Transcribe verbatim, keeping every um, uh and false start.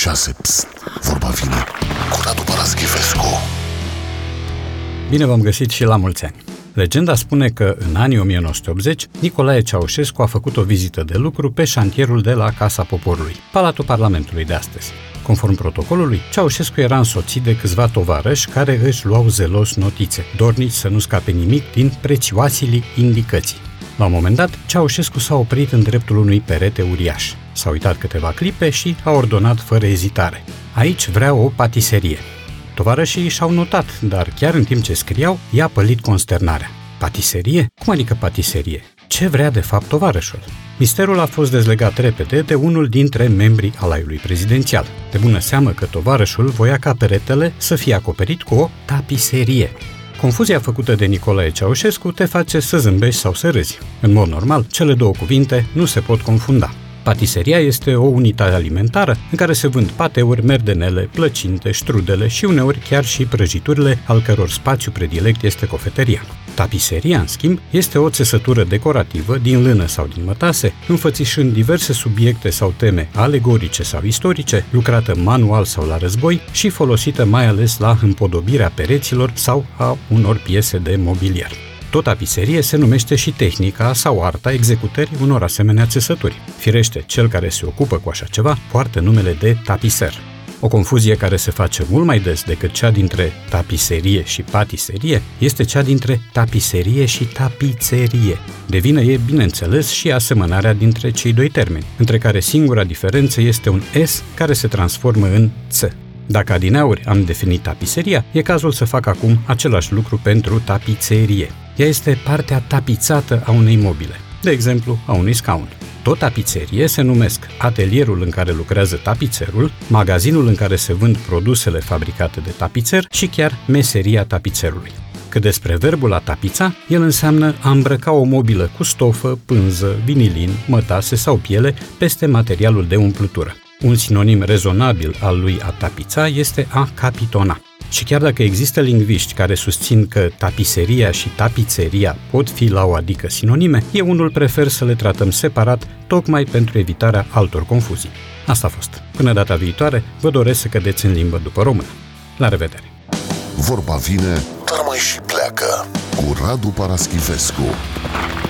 șase. Psst, vorba vine cu Radu Paraschivescu. Bine v-am găsit și la mulți ani! Legenda spune că în anii o mie nouă sute optzeci, Nicolae Ceaușescu a făcut o vizită de lucru pe șantierul de la Casa Poporului, Palatul Parlamentului de astăzi. Conform protocolului, Ceaușescu era însoțit de câțiva tovarăși care își luau zelos notițe, dornici să nu scape nimic din prețioasele indicații. La un moment dat, Ceaușescu s-a oprit în dreptul unui perete uriaș. S-a uitat câteva clipe și a ordonat fără ezitare: aici vreau o patiserie. Tovarășii și-au notat, dar chiar în timp ce scriau, i-a pălit consternarea. Patiserie? Cum adică patiserie? Ce vrea de fapt tovarășul? Misterul a fost dezlegat repede de unul dintre membrii alaiului prezidențial. De bună seamă că tovarășul voia ca peretele să fie acoperit cu o tapiserie. Confuzia făcută de Nicolae Ceaușescu te face să zâmbești sau să râzi. În mod normal, cele două cuvinte nu se pot confunda. Patiseria este o unitate alimentară în care se vând pateuri, merdenele, plăcinte, ștrudele și uneori chiar și prăjiturile, al căror spațiu predilect este cofetăria. Tapiseria, în schimb, este o țesătură decorativă din lână sau din mătase, înfățișând diverse subiecte sau teme alegorice sau istorice, lucrată manual sau la război și folosită mai ales la împodobirea pereților sau a unor piese de mobilier. Tot tapiserie se numește și tehnica sau arta executării unor asemenea țesături. Firește, cel care se ocupă cu așa ceva poartă numele de tapiser. O confuzie care se face mult mai des decât cea dintre tapiserie și patiserie este cea dintre tapiserie și tapițerie. De vină e, bineînțeles, și asemănarea dintre cei doi termeni, între care singura diferență este un S care se transformă în ț. Dacă adineauri am definit tapiseria, e cazul să fac acum același lucru pentru tapițerie. Ea este partea tapițată a unei mobile, de exemplu a unui scaun. Tot tapițerie se numesc atelierul în care lucrează tapițerul, magazinul în care se vând produsele fabricate de tapițer și chiar meseria tapițerului. Cât despre verbul a tapița, el înseamnă a îmbrăca o mobilă cu stofă, pânză, vinilin, mătase sau piele peste materialul de umplutură. Un sinonim rezonabil al lui a tapița este a capitona. Și chiar dacă există lingviști care susțin că tapiseria și tapițeria pot fi la o adică sinonime, eu unul prefer să le tratăm separat, tocmai pentru evitarea altor confuzii. Asta a fost. Până data viitoare, vă doresc să cădeți în limbă după română. La revedere! Vorba vine, dar mai și pleacă cu Radu Paraschivescu.